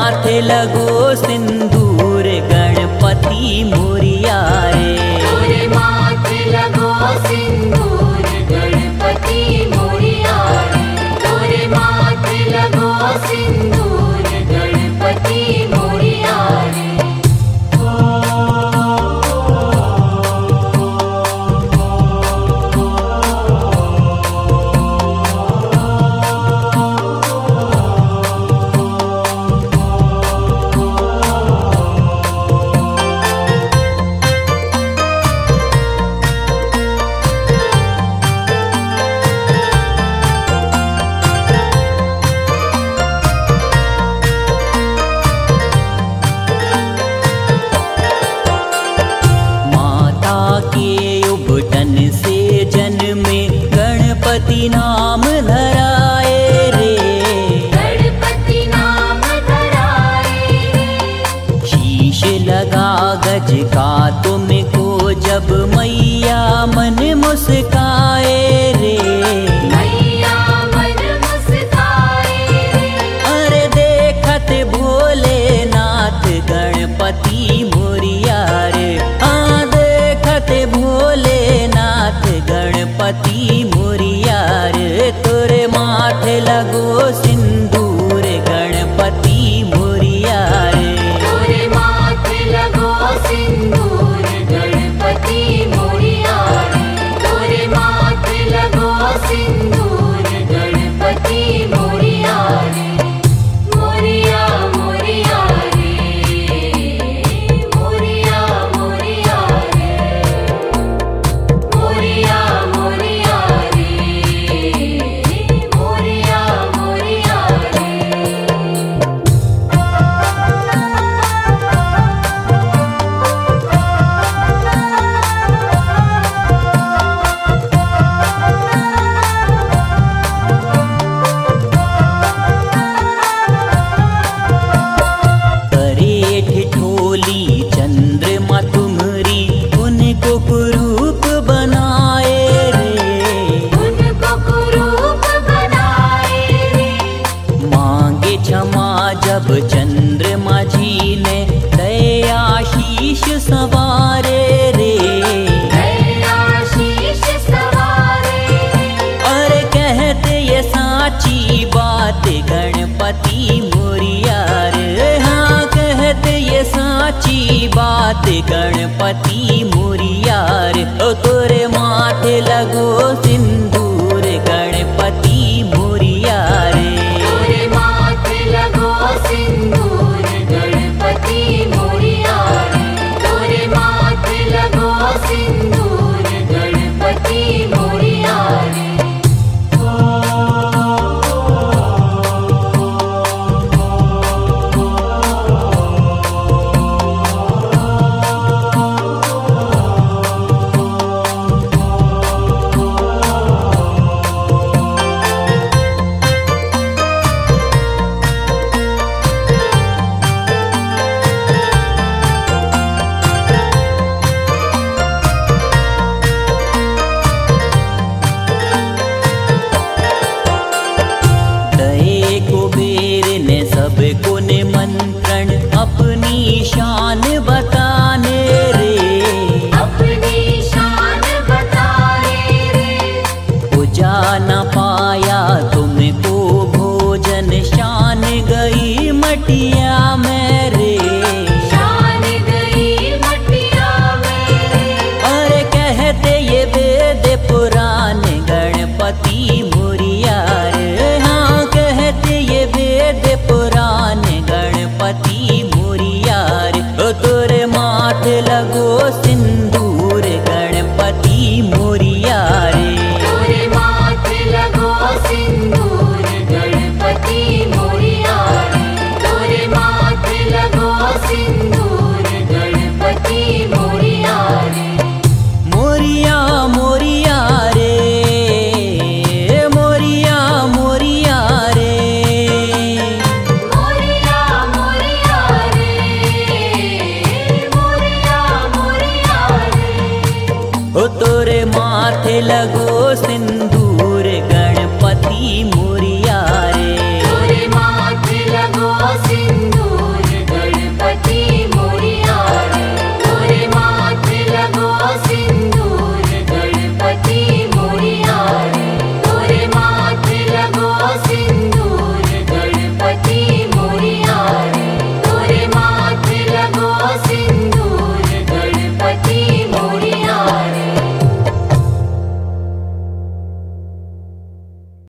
माथे लगो सिंदूर गणपति मोरिया रे। तोरे माथे लगो सिंदूर गणपति मोरिया रे। तोरे माथे लगो सिंदूर गणपति मोरिया रे। से जन्मे गणपति नाम धराए रे। गणपति नाम धराए रे। शीश लगा गज का तुमको जब मैया मन मुस्काए रे। मैया मन मुस्काए रे। अरे देखत भोलेनाथ गणपति मोरिया रे। देखत भोलेनाथ गणपति मोरिया रे। तोरे माथे लगो सिंदूर गणपति मोरिया रे। तोरे माथे लगो सिंदूर गणपति मोरिया रे। तोरे माथे लगो सिंदूर गणपति मोरिया रे। मोरिया मोरिया रे। मोरिया मोरिया रे। मोरिया मोरिया रे। मोरिया मोरिया रे। करे ठिठोली चंद्रमा तुम्हारी उनको कुरूप बनाए रे। उनको कुरूप बनाए रे। मांगे क्षमा जब चंद्रमा जी ने दयाशीष सवारे रे। दयाशीष सवारे रे। अरे कहते ये साची बात गणपति मोरिया रे। हाँ कहते ये साची बात गणपति मोरिया रे। ओ तोरे माथे लगो सिंदूर गणपति मोरिया रे। तोरे माथे लगो सिंदूर गणपति मोरिया रे। तोरे माथे लगो सिंदूर गणपति मोरिया रे। दये कुबेर ने सबको निमंत्रण अपनी शान बताने रे। अपनी शान बताए रे। पूजा न पाया तुमको भोजन शान गई मटिया में रे। शान गई मटिया में रे। अरे कहते ये वेद पुराण गणपति मोरिया रे। हाँ कहते ये वेद पुराण गणपति मोरिया रे। ओ तोरे माथे लगो सिंदूर गणपति मोरिया रे। तोरे माथे लगो सिंदूर गणपति मोरिया रे। तोरे माथे लगो सिंदूर गणपति मोरिया रे। मोरिया मोरिया रे। मोरिया मोरिया रे। मोरिया मोरिया रे। मोरिया मोरिया रे। ओ तोरे माथे लगो सिंदूर गणपति मोरिया